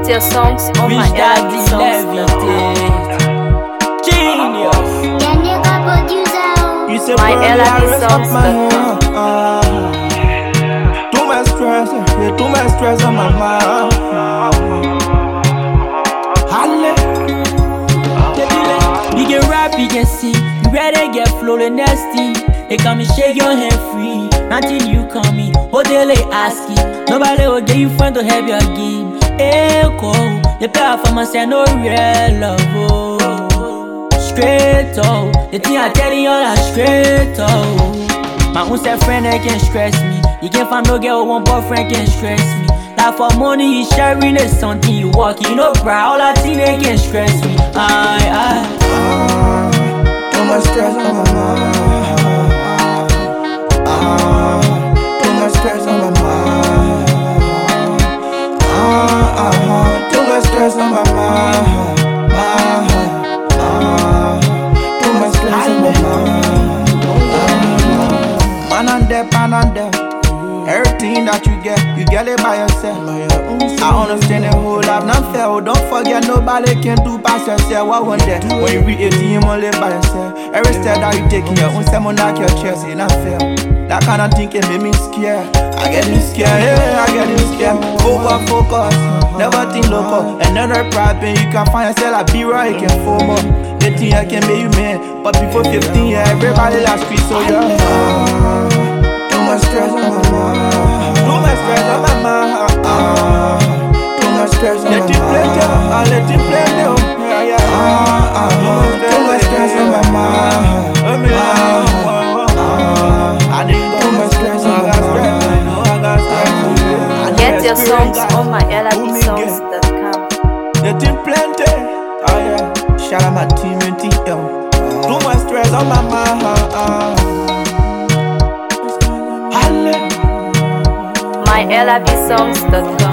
Get your songs on my Genius. You say My probably I rest up my LRBsongs.com. Too much stress, yeah, too much stress on my mind. Halle. You can rap, you can sing, you better get flow the nasty. They come and shake your hand free. Nothing you come in, hotel they ask you. Nobody will get you fun to have your game. Echo, they play for my say no real love. Oh. Straight oh, the thing I tell you all are straight oh. My own self friend they can stress me. You can't find no girl one boyfriend can stress me. Like for money you sharing is something you walk, you know proud. All that thing they can stress me. Too much stress on my mind. Too much stress on my mind. Too much stress on my mind. Too much stress on my mind. Man on them. Everything that you get it by yourself. I understand the whole life not fair. Oh, don't forget nobody can do past yourself. What one day when you reach 18 you must live by yourself. Every step that you take in your own someone knock your chest, it's not fair. That kind of thinking made me scared. I get scared, yeah, I get scared. Focus, never think local. Another problem you can find yourself like B-Roy, you can form up. The thing I can make you man, but before 15 yeah, everybody last street so yeah. Too much stress on my mind. Too much stress on my mind. Too much stress on my mind. Let it play, yeah. Too much stress on my mind. Too much stress on my mind. Get your songs on my LRBsongs.com. Let it plenty. Oh yeah. Shout out my team and TL. Too much stress on my mind. My LRBsongs.com.